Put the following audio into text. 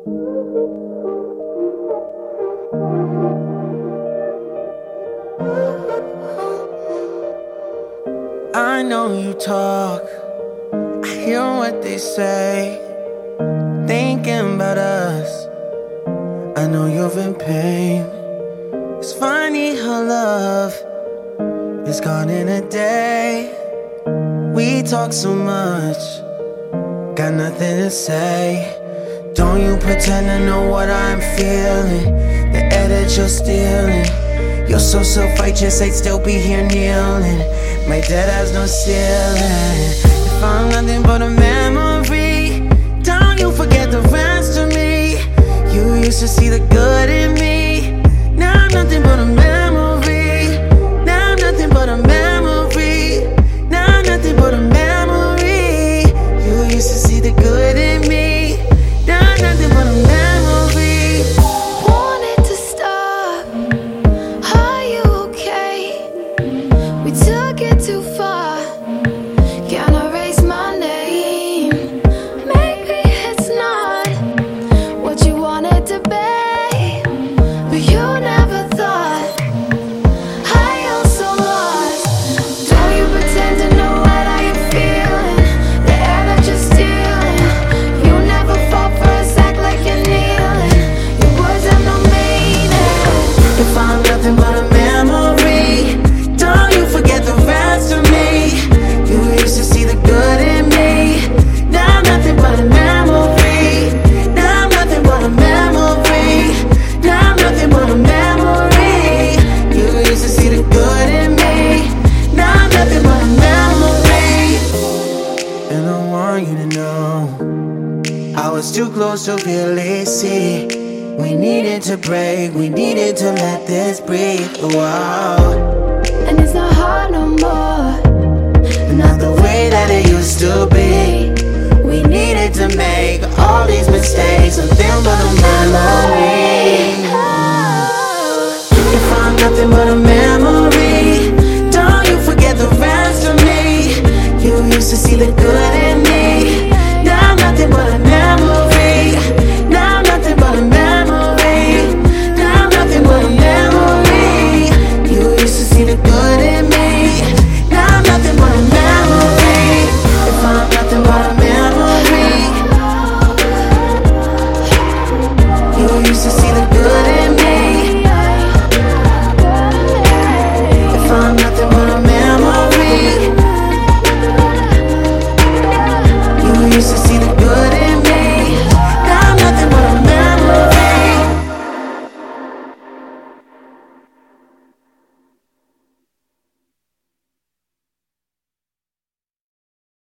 I know you talk, I hear what they say, thinking about us. I know you're in pain. It's funny how love is gone in a day. We talk so much, got nothing to say. Don't you pretend to know what I'm feeling, the air that you're stealing. You're so self-righteous, I'd still be here kneeling. My debt has no ceiling. If I'm nothing but a memory, don't you forget the rest of me. You used to see the good in me. Now I'm nothing but a memory. Now I'm nothing but a memory. Now I'm nothing but a memory. You used to see the good in me. Now I'm nothing but a memory. Wanted to stop. Are you okay? We took it too far. Can't erase my name. Maybe it's not what you wanted to be, but you never thought I am so lost. Don't you pretend to know what I am feeling, the air that you're stealing. You never fall for a act like you're kneeling. Your words have no meaning. If I'm nothing but a memory, don't you forget the rest of me. You used to see the good in me. Now I'm nothing but a memory. Now I'm nothing but a memory. Now I'm nothing but a memory. You used to see the good in me. Now I'm nothing but a memory. And I want you to know I was too close to really see. We needed to break, we needed to let this breathe. Wow. And it's not hard no more. Not the way that it used to be. We needed to make all these mistakes, nothing but a memory. If I'm nothing but a memory, don't you forget the rest of me. You used to see the good in me. Now I'm nothing but a memory. Now I'm nothing but a memory. Now I'm nothing but a memory. You used to see the good in me. Now I'm nothing but a memory. If I'm nothing but a memory. You used to see the good in me. If I'm nothing but a memory. You used to see the good in me.